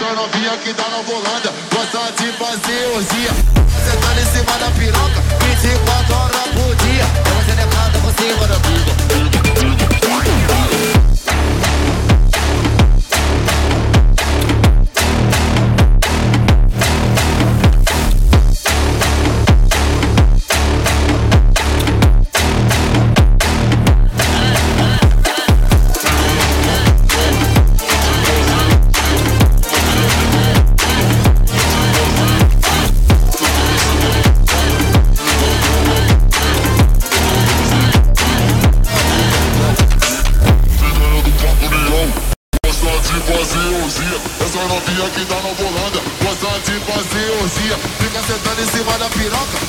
Essa novinha que tá na volanda gosta de fazer orgia. Você tá em cima da piroca 24 horas por dia. Você declara por cima da piroca. Essa novinha que tá na volanda gosta de fazer orgia. Fica sentando em cima da piroca